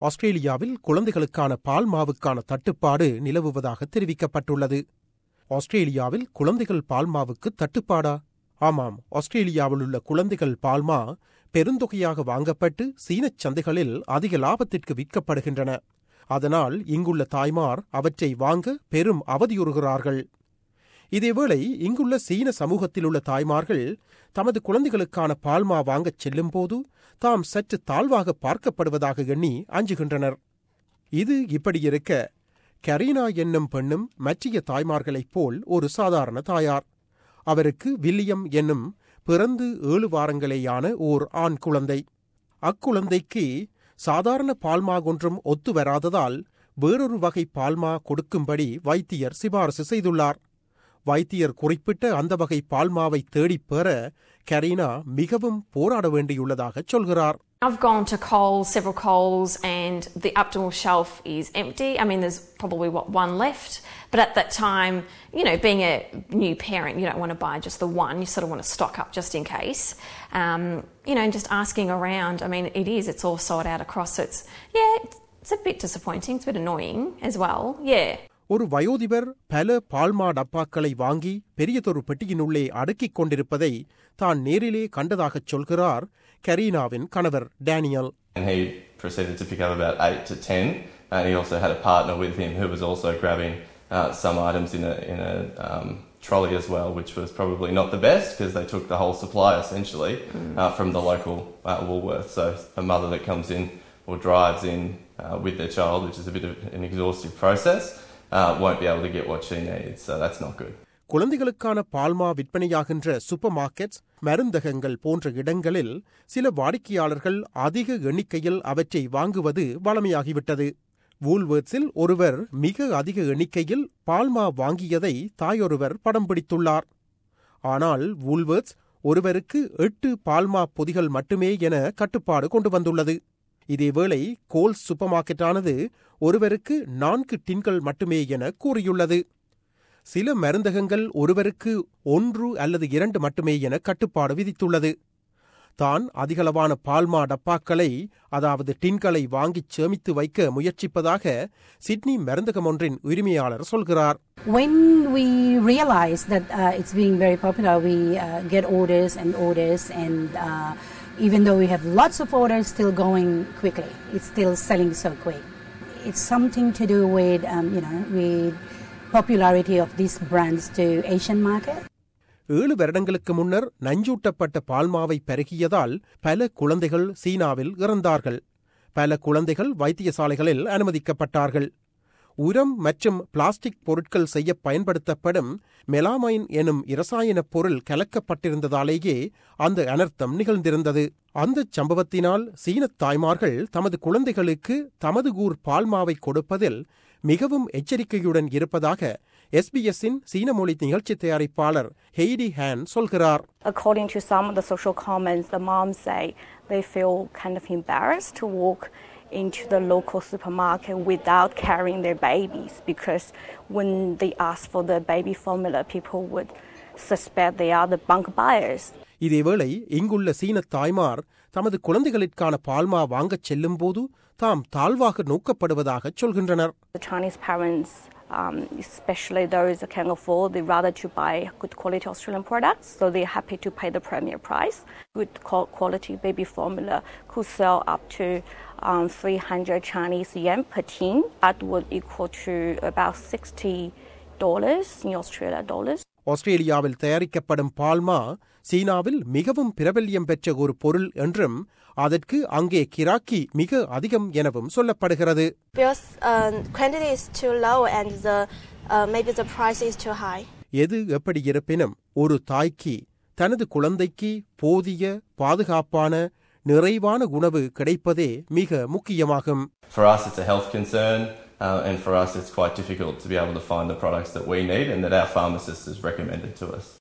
ஆஸ்திரேலியாவில் குழந்தைகளுக்கான பால் மாவுக்கான தட்டுப்பாடு நிலவுவதாக தெரிவிக்கப்பட்டுள்ளது. ஆஸ்திரேலியாவில் குழந்தைகள் பால்மாவுக்கு தட்டுப்பாடா? ஆமாம், ஆஸ்திரேலியாவில் உள்ள குழந்தைகள் பால்மா பெருந்தொகையாக வாங்கப்பட்டு சீனச் சந்தைகளில் அதிக லாபத்திற்கு விற்கப்படுகின்றன. அதனால் இங்குள்ள தாய்மார் அவற்றை வாங்க பெரும் அவதியுறுகிறார்கள். இதேவேளை இங்குள்ள சீன சமூகத்தில் உள்ள தாய்மார்கள் தமது குழந்தைகளுக்கான பால்மா வாங்கச் செல்லும்போது தாம் சற்று தாழ்வாக பார்க்கப்படுவதாக எண்ணி அஞ்சுகின்றனர். இது இப்படியிருக்க, கரீனா என்னும் பெண்ணும் மற்றைய தாய்மார்களைப் போல் ஒரு சாதாரண தாயார். அவருக்கு வில்லியம் என்னும் பிறந்து 7 வாரங்களேயான ஓர் ஆண் குழந்தை. அக்குழந்தைக்கு சாதாரண பால்மா ஒன்றும் ஒத்து வராததால் வேறொரு வகை பால்மா கொடுக்கும்படி வைத்தியர் சிபாரசு செய்துள்ளார். வைத்தியர் குறிப்பிட்ட அந்த வகை பால்மாவை தேடிப் பெற கரீனா மிகவும் போராட வேண்டியுள்ளதாக சொல்கிறார். I've gone to Coles, several Coles, and the Optimal shelf is empty. I mean, there's probably, one left. But at that time, being a new parent, you don't want to buy just the one. You sort of want to stock up just in case. And just asking around, I mean, it's all sold out across. So it's a bit disappointing. It's a bit annoying as well. Yeah. ஒரு வயோதிபர் பல பால்மா டப்பாக்களை வாங்கி பெரியதொரு பெட்டியினுள்ளே அடுக்கிக் கொண்டிருப்பதை தான் நேரிலே கண்டதாகச் சொல்கிறார் கரீனாவின் கணவர் Daniel. And he proceeded to pick up about 8 to 10, and he also had a partner with him who was also grabbing some items in a trolley as well, which was probably not the best because they took the whole supply essentially from the local Woolworths. So a mother that comes in or drives in with their child, which is a bit of an exhaustive process, won't be able to get what she needs, so that's not good. குழந்தைகளுக்கான பால்மா விற்பனையாகின்ற super markets, மருந்தகங்கள் போன்ற இடங்களில் சில வாடிக்கையாளர்கள் அதிக எண்ணிக்கையில் அவற்றை வாங்குவது வழமையாகிவிட்டது. வூல்வர்த்ஸில் ஒருவர் மிக அதிக எண்ணிக்கையில் பால்மா வாங்கியதை தாயொருவர் படம் பிடித்துள்ளார். ஆனால் வூல்வர்த்ஸ் ஒருவருக்கு 8 பால்மா பொதிகள் மட்டுமே என கட்டுப்பாடு கொண்டு வந்துள்ளது. இதேவேளை கோல்ஸ் சூப்பர் மார்க்கெட்டானது ஒருவருக்கு 4 டின்கள் மட்டுமே என கூறியுள்ளது. சில மருந்தகங்கள் ஒருவருக்கு 1 அல்லது 2 மட்டுமே என கட்டுப்பாடு விதித்துள்ளது. தான் அதிகளவான பால்மா டப்பாக்களை, அதாவது டின்களை வாங்கிச் சேமித்து வைக்க முயற்சிப்பதாக சிட்னி மருந்தகம் ஒன்றின் உரிமையாளர் சொல்கிறார். When we realize that it's being very popular, we get orders, and even though we have lots of orders still going quickly, it's still selling so quick. It's something to do with with popularity of these brands to Asian market. 7 வருடங்களுக்கு முன்னர் நஞ்சூட்டப்பட்ட பால்மாவை பருகியதால் பல குழந்தைகள் சீனாவில் இறந்தார்கள். பல குழந்தைகள் வைத்தியசாலைகளில் அனுமதிக்கப்பட்டார்கள். உரம் மற்றும் plastic பொருட்கள் செய்ய பயன்படுத்தப்படும் மெலாமைன் எனும் இரசாயனப் பொருள் கலக்கப்பட்டிருந்ததாலேயே அந்த அனர்த்தம் நிகழ்ந்திருந்தது. அந்த சம்பவத்தினால் சீனத் தாய்மார்கள் தமது குழந்தைகளுக்கு தமது ஊர் பால்மாவை கொடுப்பதில் மிகவும் எச்சரிக்கையுடன் இருப்பதாக SBS-இன் சீன மொழி நிகழ்ச்சி தயாரிப்பாளர் ஹெய்டி ஹான் சொல்கிறார். According to some of the social comments, the moms say they feel kind of embarrassed to walk into the local supermarket without carrying their babies, because when they ask for the baby formula, people would suspect they are the bunk buyers. இதேவேளை இங்குள்ள சீன தாய்மார் தமது குழந்தைகளுக்கான பால்மா வாங்கச் செல்லும்போது தாம் தாழ்வாக நோக்கப்படுவதாக சொல்கின்றனர். The Chinese parents, especially those that can afford, they rather to buy good quality Australian products, so they're happy to pay the premier price. Good quality baby formula could sell up to 300 Chinese yuan per tin. That would equal to about $60 in Australia dollars. ஆஸ்திரேலியாவில் தயாரிக்கப்படும் பால்மா சீனாவில் மிகவும் பிரபல்யம் பெற்ற ஒரு பொருள் என்றும் அதற்கு அங்கே கிராக்கி மிக அதிகம் எனவும் சொல்லப்படுகிறது. Because quantity is too low and maybe the price is too high. எது எப்படி இருப்பினும் ஒரு தாய்க்கு தனது குழந்தைக்கு போதிய பாதுகாப்பான நிறைவான உணவு கிடைப்பதே மிக முக்கியமாகும். For us it's a health concern, and for us it's quite difficult to be able to find the products that we need and that our pharmacist has recommended to us.